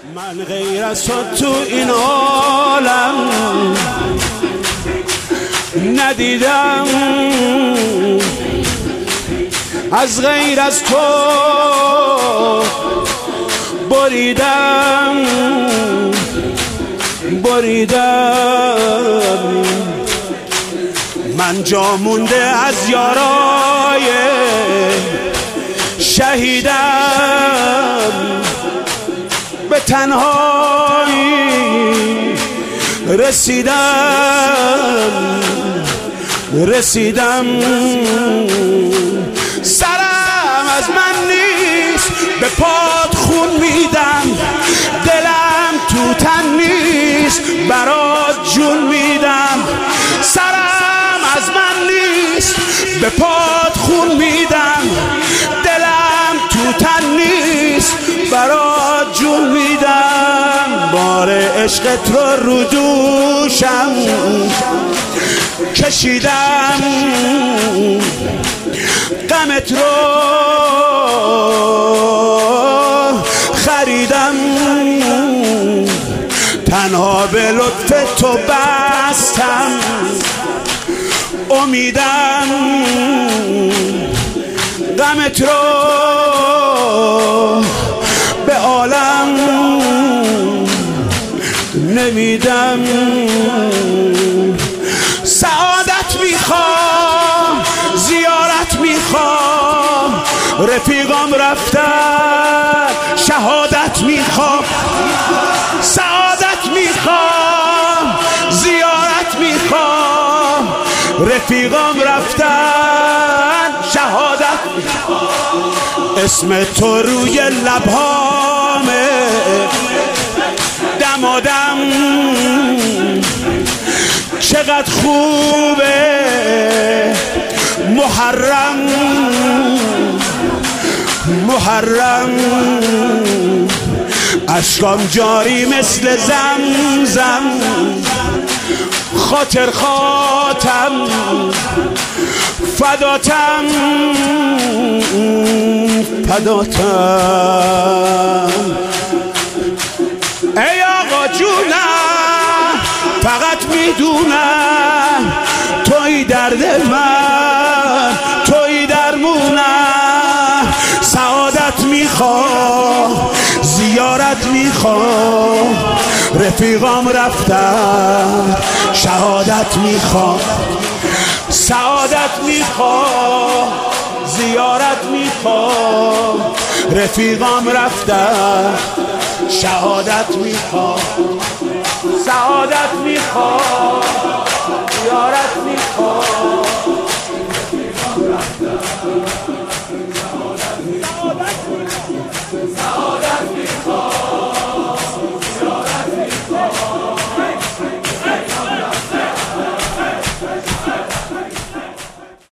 من غیر از تو این عالم ندیدم، از غیر از تو بریدم من جا مونده از یارای شهیدم، به تنهایی رسیدم سرم از من نیست، به پات خون میدم، دلم تو تن نیست، برات جون میدم. سرم از من نیست، به پات خون میدم، دلم تو تن نیست، برات جون میدم. بار عشقت رو دوشم کشیدم، غمت رو خریدم، تنها به لطف تو بستم امیدم، غمت رو به عالم نمیدم. سعادت میخوام، زیارت میخوام، رفیقام رفتن، شهادت میخوام. سعادت میخوام، زیارت میخوام، رفیقام رفتن، شهادت میخوام. اسم تو روی لبهامه دمادم، چقدر خوبه محرم، اشکام جاری مثل زمزم، خاطر خاتم فداتم. ای آقا جونم، فقط میدونم توی درد من، توی درمونم. سعادت میخوام، زیارت میخوام، رفیقام رفتن، شهادت میخوام. سعادت میخوام، زیارت میخوام، رفیقام رفتن، شهادت میخوام. سعادت میخوام، زیارت میخوام، رفیقام رفتن، شهادت میخوام.